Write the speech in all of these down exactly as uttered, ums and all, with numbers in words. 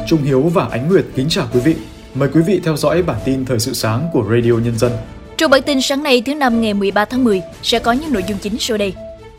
Trung Hiếu và Ánh Nguyệt kính chào quý vị. Mời quý vị theo dõi bản tin thời sự sáng của Radio Nhân dân. Trong bản tin sáng nay thứ năm ngày mười ba tháng mười sẽ có những nội dung chính sau đây.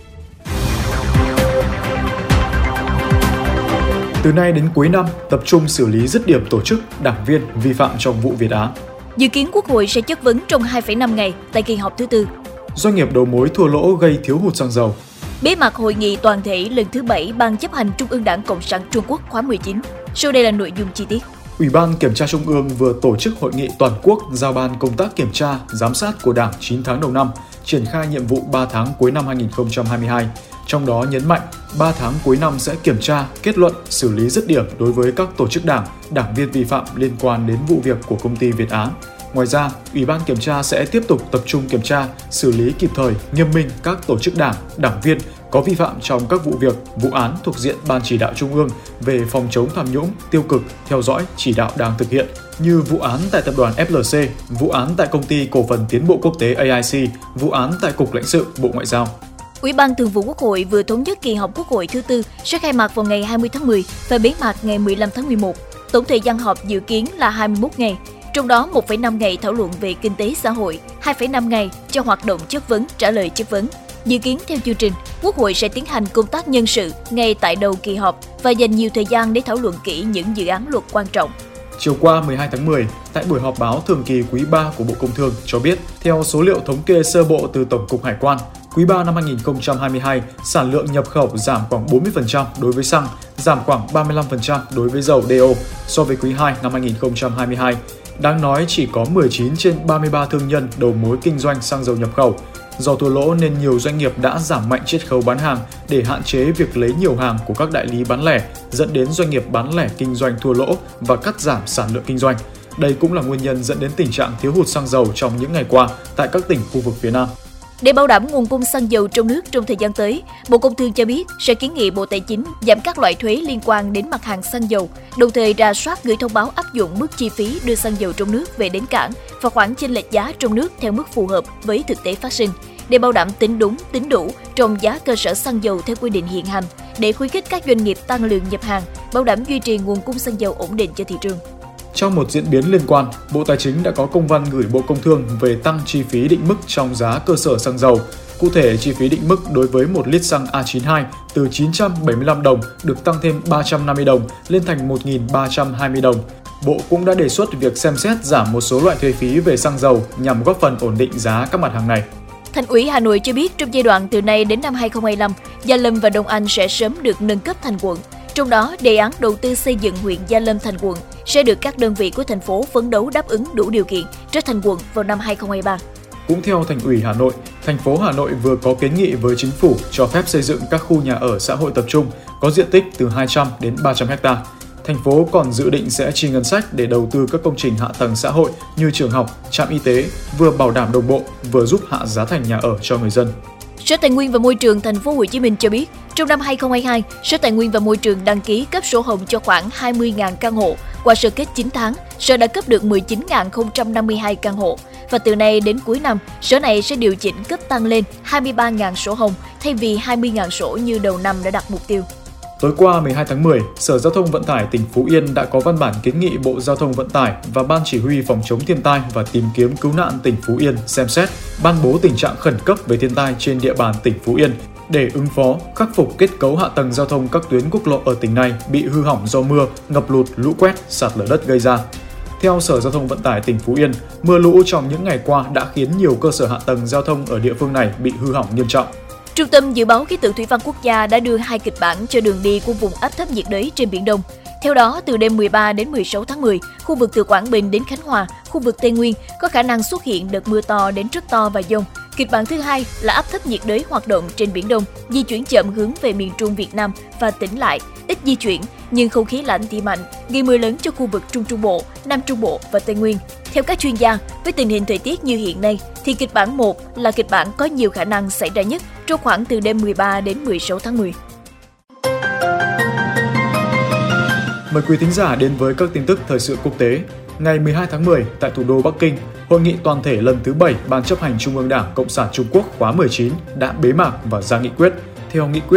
Từ nay đến cuối năm, tập trung xử lý dứt điểm tổ chức, đảng viên vi phạm trong vụ Việt Á. Dự kiến Quốc hội sẽ chất vấn trong hai phẩy năm ngày tại kỳ họp thứ tư. Doanh nghiệp đầu mối thua lỗ gây thiếu hụt xăng dầu. Bế mạc hội nghị toàn thể lần thứ bảy Ban chấp hành Trung ương Đảng Cộng sản Trung Quốc khóa mười chín. Sau đây là nội dung chi tiết. Ủy ban Kiểm tra Trung ương vừa tổ chức hội nghị toàn quốc giao ban công tác kiểm tra, giám sát của Đảng chín tháng đầu năm, triển khai nhiệm vụ ba tháng cuối năm hai nghìn không trăm hai mươi hai. Trong đó nhấn mạnh, ba tháng cuối năm sẽ kiểm tra, kết luận, xử lý dứt điểm đối với các tổ chức đảng, đảng viên vi phạm liên quan đến vụ việc của công ty Việt Á. Ngoài ra, Ủy ban Kiểm tra sẽ tiếp tục tập trung kiểm tra, xử lý kịp thời, nghiêm minh các tổ chức đảng, đảng viên có vi phạm trong các vụ việc, vụ án thuộc diện Ban Chỉ đạo Trung ương về phòng chống tham nhũng, tiêu cực, theo dõi, chỉ đạo đang thực hiện, như vụ án tại tập đoàn ép lờ xê, vụ án tại công ty cổ phần tiến bộ quốc tế a i xê, vụ án tại Cục lãnh sự Bộ Ngoại giao. Ủy ban Thường vụ Quốc hội vừa thống nhất kỳ họp Quốc hội thứ tư sẽ khai mạc vào ngày hai mươi tháng mười và bế mạc ngày mười lăm tháng mười một. Tổng thời gian họp dự kiến là hai mươi mốt ngày, trong đó một phẩy năm ngày thảo luận về kinh tế xã hội, hai phẩy năm ngày cho hoạt động chất vấn, trả lời chất vấn. Dự kiến theo chương trình, Quốc hội sẽ tiến hành công tác nhân sự ngay tại đầu kỳ họp và dành nhiều thời gian để thảo luận kỹ những dự án luật quan trọng. Chiều qua mười hai tháng mười, tại buổi họp báo thường kỳ quý ba của Bộ Công Thương cho biết, theo số liệu thống kê sơ bộ từ Tổng cục Hải quan, quý ba năm hai nghìn không trăm hai mươi hai, sản lượng nhập khẩu giảm khoảng bốn mươi phần trăm đối với xăng, giảm khoảng ba mươi lăm phần trăm đối với dầu đê ô so với quý hai năm hai nghìn không trăm hai mươi hai. Đáng nói chỉ có mười chín trên ba mươi ba thương nhân đầu mối kinh doanh xăng dầu nhập khẩu. Do thua lỗ nên nhiều doanh nghiệp đã giảm mạnh chiết khấu bán hàng để hạn chế việc lấy nhiều hàng của các đại lý bán lẻ, dẫn đến doanh nghiệp bán lẻ kinh doanh thua lỗ và cắt giảm sản lượng kinh doanh. Đây cũng là nguyên nhân dẫn đến tình trạng thiếu hụt xăng dầu trong những ngày qua tại các tỉnh khu vực phía Nam. Để bảo đảm nguồn cung xăng dầu trong nước trong thời gian tới, Bộ Công Thương cho biết sẽ kiến nghị Bộ Tài chính giảm các loại thuế liên quan đến mặt hàng xăng dầu, đồng thời rà soát gửi thông báo áp dụng mức chi phí đưa xăng dầu trong nước về đến cảng và khoản chênh lệch giá trong nước theo mức phù hợp với thực tế phát sinh, để bảo đảm tính đúng, tính đủ trong giá cơ sở xăng dầu theo quy định hiện hành, để khuyến khích các doanh nghiệp tăng lượng nhập hàng, bảo đảm duy trì nguồn cung xăng dầu ổn định cho thị trường. Trong một diễn biến liên quan, Bộ Tài chính đã có công văn gửi Bộ Công Thương về tăng chi phí định mức trong giá cơ sở xăng dầu. Cụ thể, chi phí định mức đối với một lít xăng A chín mươi hai từ chín trăm bảy mươi lăm đồng được tăng thêm ba trăm năm mươi đồng lên thành một nghìn ba trăm hai mươi đồng. Bộ cũng đã đề xuất việc xem xét giảm một số loại thuế phí về xăng dầu nhằm góp phần ổn định giá các mặt hàng này. Thành ủy Hà Nội cho biết trong giai đoạn từ nay đến năm hai nghìn không trăm hai mươi lăm, Gia Lâm và Đông Anh sẽ sớm được nâng cấp thành quận. Trong đó, đề án đầu tư xây dựng huyện Gia Lâm thành quận sẽ được các đơn vị của thành phố phấn đấu đáp ứng đủ điều kiện trở thành quận vào năm hai nghìn không trăm hai mươi ba. Cũng theo Thành ủy Hà Nội, thành phố Hà Nội vừa có kiến nghị với chính phủ cho phép xây dựng các khu nhà ở xã hội tập trung có diện tích từ hai trăm đến ba trăm ha. Thành phố còn dự định sẽ chi ngân sách để đầu tư các công trình hạ tầng xã hội như trường học, trạm y tế, vừa bảo đảm đồng bộ, vừa giúp hạ giá thành nhà ở cho người dân. Sở Tài nguyên và Môi trường Thành phố Hồ Chí Minh cho biết, trong năm hai nghìn không trăm hai mươi hai, Sở Tài nguyên và Môi trường đăng ký cấp sổ hồng cho khoảng hai mươi nghìn căn hộ. Qua sơ kết chín tháng, Sở đã cấp được mười chín nghìn không trăm năm mươi hai căn hộ. Và từ nay đến cuối năm, Sở này sẽ điều chỉnh cấp tăng lên hai mươi ba nghìn sổ hồng thay vì hai mươi nghìn sổ như đầu năm đã đặt mục tiêu. Tối qua mười hai tháng mười, Sở Giao thông Vận tải tỉnh Phú Yên đã có văn bản kiến nghị Bộ Giao thông Vận tải và Ban Chỉ huy Phòng chống thiên tai và tìm kiếm cứu nạn tỉnh Phú Yên xem xét ban bố tình trạng khẩn cấp về thiên tai trên địa bàn tỉnh Phú Yên để ứng phó, khắc phục kết cấu hạ tầng giao thông các tuyến quốc lộ ở tỉnh này bị hư hỏng do mưa, ngập lụt, lũ quét, sạt lở đất gây ra. Theo Sở Giao thông Vận tải tỉnh Phú Yên, mưa lũ trong những ngày qua đã khiến nhiều cơ sở hạ tầng giao thông ở địa phương này bị hư hỏng nghiêm trọng. Trung tâm Dự báo Khí tượng Thủy văn Quốc gia đã đưa hai kịch bản cho đường đi của vùng áp thấp nhiệt đới trên Biển Đông. Theo đó, từ đêm mười ba đến mười sáu tháng mười, khu vực từ Quảng Bình đến Khánh Hòa, khu vực Tây Nguyên có khả năng xuất hiện đợt mưa to đến rất to và dông. Kịch bản thứ hai là áp thấp nhiệt đới hoạt động trên Biển Đông, di chuyển chậm hướng về miền Trung Việt Nam và tỉnh lại, ít di chuyển, nhưng không khí lạnh thì mạnh, gây mưa lớn cho khu vực Trung Trung Bộ, Nam Trung Bộ và Tây Nguyên. Theo các chuyên gia, với tình hình thời tiết như hiện nay, thì kịch bản một là kịch bản có nhiều khả năng xảy ra nhất trong khoảng từ đêm mười ba đến mười sáu tháng mười. Mời quý thính giả đến với các tin tức thời sự quốc tế. Ngày mười hai tháng mười, tại thủ đô Bắc Kinh, Hội nghị toàn thể lần thứ bảy Ban chấp hành Trung ương Đảng Cộng sản Trung Quốc khóa mười chín đã bế mạc và ra nghị quyết. Theo nghị quyết,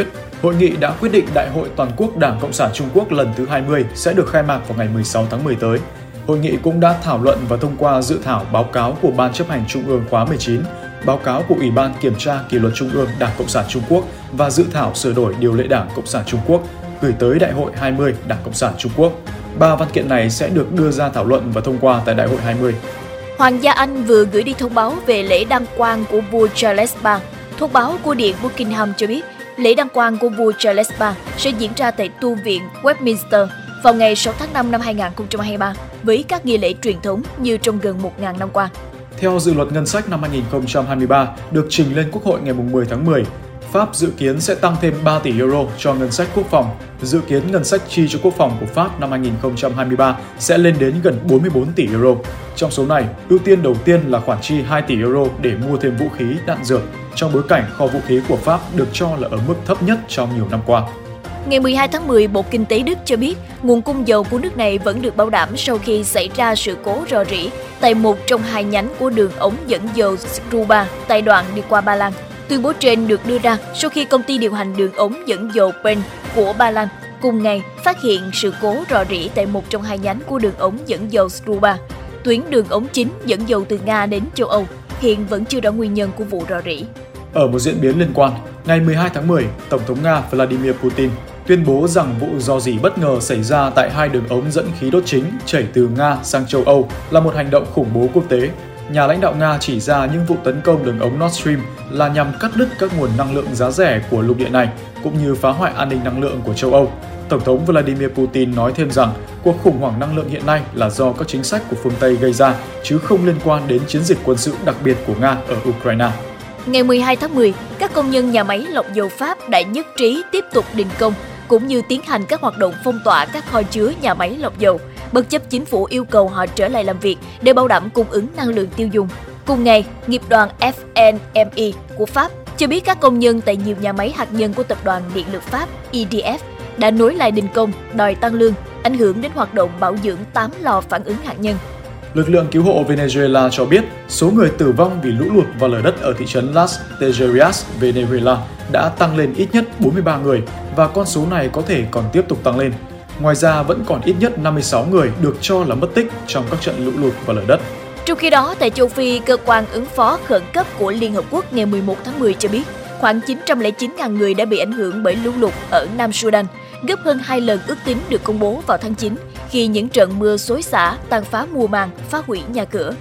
Hội nghị đã quyết định Đại hội Toàn quốc Đảng Cộng sản Trung Quốc lần thứ hai mươi sẽ được khai mạc vào ngày mười sáu tháng mười tới. Hội nghị cũng đã thảo luận và thông qua dự thảo báo cáo của Ban chấp hành Trung ương khóa mười chín, báo cáo của Ủy ban Kiểm tra Kỷ luật Trung ương Đảng Cộng sản Trung Quốc và dự thảo sửa đổi điều lệ Đảng Cộng sản Trung Quốc gửi tới Đại hội hai mươi Đảng Cộng sản Trung Quốc. Ba văn kiện này sẽ được đưa ra thảo luận và thông qua tại Đại hội hai mươi. Hoàng gia Anh vừa gửi đi thông báo về lễ đăng quang của vua Charles ba. Thông báo của Điện Buckingham cho biết, lễ đăng quang của vua Charles ba sẽ diễn ra tại tu viện Westminster vào ngày sáu tháng năm năm hai nghìn không trăm hai mươi ba với các nghi lễ truyền thống như trong gần một nghìn năm qua. Theo dự luật ngân sách năm hai nghìn không trăm hai mươi ba được trình lên Quốc hội ngày mười tháng mười, Pháp dự kiến sẽ tăng thêm ba tỷ euro cho ngân sách quốc phòng. Dự kiến ngân sách chi cho quốc phòng của Pháp năm hai nghìn không trăm hai mươi ba sẽ lên đến gần bốn mươi bốn tỷ euro. Trong số này, ưu tiên đầu tiên là khoản chi hai tỷ euro để mua thêm vũ khí, đạn dược, trong bối cảnh kho vũ khí của Pháp được cho là ở mức thấp nhất trong nhiều năm qua. Ngày mười hai tháng mười, Bộ Kinh tế Đức cho biết nguồn cung dầu của nước này vẫn được bảo đảm sau khi xảy ra sự cố rò rỉ tại một trong hai nhánh của đường ống dẫn dầu Struba tại đoạn đi qua Ba Lan. Tuyên bố trên được đưa ra sau khi công ty điều hành đường ống dẫn dầu Pen của Ba Lan cùng ngày phát hiện sự cố rò rỉ tại một trong hai nhánh của đường ống dẫn dầu Struba. Tuyến đường ống chính dẫn dầu từ Nga đến châu Âu hiện vẫn chưa rõ nguyên nhân của vụ rò rỉ. Ở một diễn biến liên quan, ngày mười hai tháng mười, Tổng thống Nga Vladimir Putin tuyên bố rằng vụ rò rỉ bất ngờ xảy ra tại hai đường ống dẫn khí đốt chính chảy từ Nga sang châu Âu là một hành động khủng bố quốc tế. Nhà lãnh đạo Nga chỉ ra những vụ tấn công đường ống Nord Stream là nhằm cắt đứt các nguồn năng lượng giá rẻ của lục địa này, cũng như phá hoại an ninh năng lượng của châu Âu. Tổng thống Vladimir Putin nói thêm rằng cuộc khủng hoảng năng lượng hiện nay là do các chính sách của phương Tây gây ra, chứ không liên quan đến chiến dịch quân sự đặc biệt của Nga ở Ukraine. Ngày mười hai tháng mười, các công nhân nhà máy lọc dầu Pháp đã nhất trí tiếp tục đình công, cũng như tiến hành các hoạt động phong tỏa các kho chứa nhà máy lọc dầu, bất chấp chính phủ yêu cầu họ trở lại làm việc để bảo đảm cung ứng năng lượng tiêu dùng. Cùng ngày, nghiệp đoàn F N M E của Pháp cho biết các công nhân tại nhiều nhà máy hạt nhân của tập đoàn điện lực Pháp E D F đã nối lại đình công, đòi tăng lương, ảnh hưởng đến hoạt động bảo dưỡng tám lò phản ứng hạt nhân. Lực lượng cứu hộ Venezuela cho biết số người tử vong vì lũ lụt và lở đất ở thị trấn Las Tejerias, Venezuela đã tăng lên ít nhất bốn mươi ba người và con số này có thể còn tiếp tục tăng lên. Ngoài ra, vẫn còn ít nhất năm mươi sáu người được cho là mất tích trong các trận lũ lụt và lở đất. Trong khi đó, tại châu Phi, Cơ quan ứng phó khẩn cấp của Liên Hợp Quốc ngày mười một tháng mười cho biết khoảng chín trăm lẻ chín nghìn người đã bị ảnh hưởng bởi lũ lụt ở Nam Sudan, gấp hơn hai lần ước tính được công bố vào tháng chín, khi những trận mưa xối xả tàn phá mùa màng, phá hủy nhà cửa.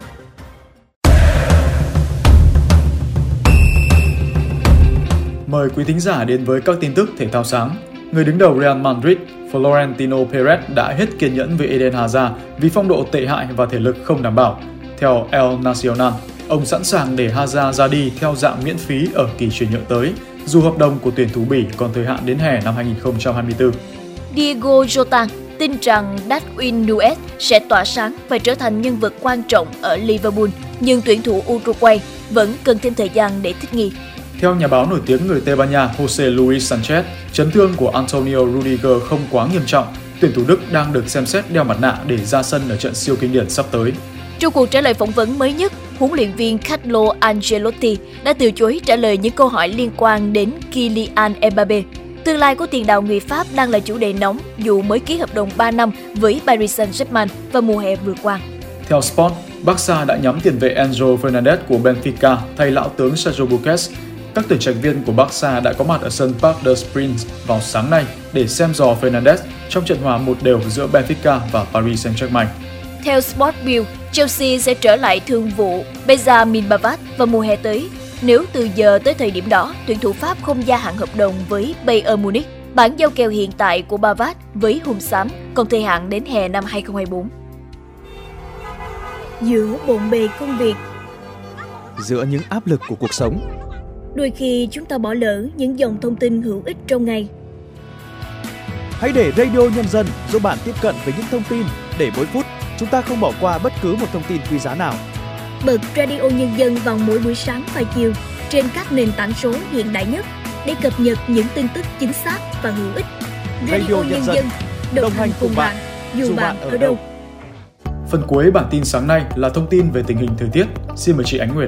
Mời quý thính giả đến với các tin tức thể thao sáng. Người đứng đầu Real Madrid, Florentino Perez đã hết kiên nhẫn với Eden Hazard vì phong độ tệ hại và thể lực không đảm bảo. Theo El Nacional, ông sẵn sàng để Hazard ra đi theo dạng miễn phí ở kỳ chuyển nhượng tới, dù hợp đồng của tuyển thủ Bỉ còn thời hạn đến hè năm hai nghìn không trăm hai mươi tư. Diego Jota tin rằng Darwin Núñez sẽ tỏa sáng và trở thành nhân vật quan trọng ở Liverpool, nhưng tuyển thủ Uruguay vẫn cần thêm thời gian để thích nghi. Theo nhà báo nổi tiếng người Tây Ban Nha Jose Luis Sanchez, chấn thương của Antonio Rudiger không quá nghiêm trọng. Tuyển thủ Đức đang được xem xét đeo mặt nạ để ra sân ở trận siêu kinh điển sắp tới. Trong cuộc trả lời phỏng vấn mới nhất, huấn luyện viên Carlo Ancelotti đã từ chối trả lời những câu hỏi liên quan đến Kylian Mbappé. Tương lai của tiền đạo người Pháp đang là chủ đề nóng dù mới ký hợp đồng ba năm với Paris Saint-Germain vào mùa hè vừa qua. Theo Sport, Barca đã nhắm tiền vệ Enzo Fernandez của Benfica thay lão tướng Sergio Busquets. Các tuyển trạch viên của Barca đã có mặt ở sân Parc des Princes vào sáng nay để xem dò Fernandez trong trận hòa một đều giữa Benfica và Paris Saint-Germain. Theo Sport Bill, Chelsea sẽ trở lại thương vụ Benjamin Pavard vào mùa hè tới. Nếu từ giờ tới thời điểm đó, tuyển thủ Pháp không gia hạn hợp đồng với Bayern Munich, bản giao kèo hiện tại của Pavard với Hùng Xám còn thời hạn đến hè năm hai không hai tư. Giữa bộn bề công việc, giữa những áp lực của cuộc sống, đôi khi chúng ta bỏ lỡ những dòng thông tin hữu ích trong ngày. Hãy để Radio Nhân dân giúp bạn tiếp cận với những thông tin để mỗi phút chúng ta không bỏ qua bất cứ một thông tin quý giá nào. Bật Radio Nhân dân vào mỗi buổi sáng và chiều trên các nền tảng số hiện đại nhất để cập nhật những tin tức chính xác và hữu ích. Radio, Radio Nhân dân, đồng, đồng hành cùng bạn, dù bạn ở đâu. Phần cuối bản tin sáng nay là thông tin về tình hình thời tiết. Xin mời chị Ánh Nguyệt.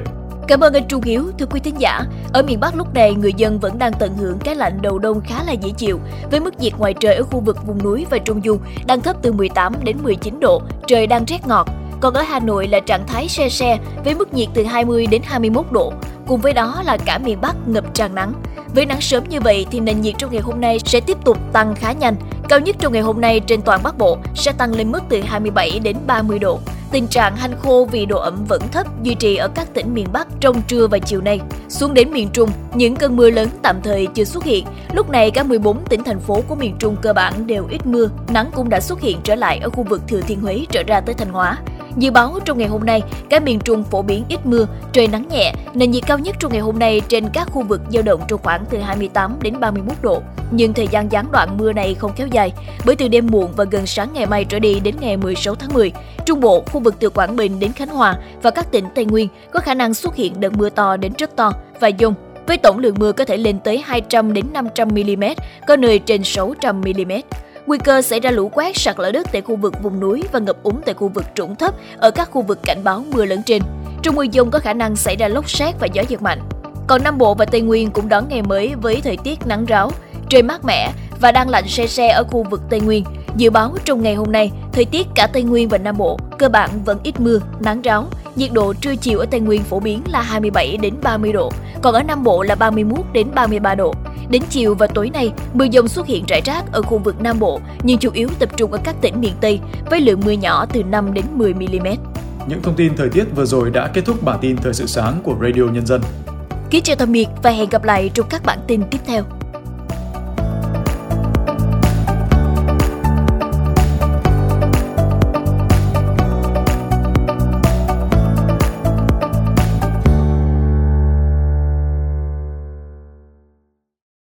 Cảm ơn anh Trung Hiếu. Thưa quý thính giả, ở miền Bắc lúc này người dân vẫn đang tận hưởng cái lạnh đầu đông khá là dễ chịu, với mức nhiệt ngoài trời ở khu vực vùng núi và Trung Du đang thấp từ mười tám đến mười chín độ, trời đang rét ngọt. Còn ở Hà Nội là trạng thái se se với mức nhiệt từ hai mươi đến hai mươi mốt độ. Cùng với đó là cả miền Bắc ngập tràn nắng. Với nắng sớm như vậy thì nền nhiệt trong ngày hôm nay sẽ tiếp tục tăng khá nhanh. Cao nhất trong ngày hôm nay trên toàn Bắc Bộ sẽ tăng lên mức từ hai mươi bảy đến ba mươi độ. Tình trạng hanh khô vì độ ẩm vẫn thấp duy trì ở các tỉnh miền Bắc trong trưa và chiều nay. Xuống đến miền Trung, những cơn mưa lớn tạm thời chưa xuất hiện. Lúc này cả mười bốn tỉnh thành phố của miền Trung cơ bản đều ít mưa, nắng cũng đã xuất hiện trở lại ở khu vực Thừa Thiên Huế trở ra tới Thanh Hóa. Dự báo trong ngày hôm nay, cả miền Trung phổ biến ít mưa, trời nắng nhẹ, nền nhiệt cao nhất trong ngày hôm nay trên các khu vực dao động trong khoảng từ hai mươi tám đến ba mươi mốt độ. Nhưng thời gian gián đoạn mưa này không kéo dài, bởi từ đêm muộn và gần sáng ngày mai trở đi đến ngày mười sáu tháng mười, Trung Bộ, khu vực từ Quảng Bình đến Khánh Hòa và các tỉnh Tây Nguyên có khả năng xuất hiện đợt mưa to đến rất to và dông, với tổng lượng mưa có thể lên tới hai trăm đến năm trăm mi-li-mét, có nơi trên sáu trăm mi-li-mét. Nguy cơ xảy ra lũ quét, sạt lở đất tại khu vực vùng núi và ngập úng tại khu vực trũng thấp ở các khu vực cảnh báo mưa lớn trên. Trong mưa dông có khả năng xảy ra lốc sét và gió giật mạnh. Còn Nam Bộ và Tây Nguyên cũng đón ngày mới với thời tiết nắng ráo, trời mát mẻ và đang lạnh se se ở khu vực Tây Nguyên. Dự báo trong ngày hôm nay, thời tiết cả Tây Nguyên và Nam Bộ cơ bản vẫn ít mưa, nắng ráo. Nhiệt độ trưa chiều ở Tây Nguyên phổ biến là hai mươi bảy đến ba mươi độ, còn ở Nam Bộ là ba mươi mốt đến ba mươi ba độ. Đến chiều và tối nay, mưa dông xuất hiện rải rác ở khu vực Nam Bộ, nhưng chủ yếu tập trung ở các tỉnh miền Tây với lượng mưa nhỏ từ năm đến mười mi-li-mét. Những thông tin thời tiết vừa rồi đã kết thúc bản tin Thời sự sáng của Radio Nhân dân. Kính chào tạm biệt và hẹn gặp lại trong các bản tin tiếp theo.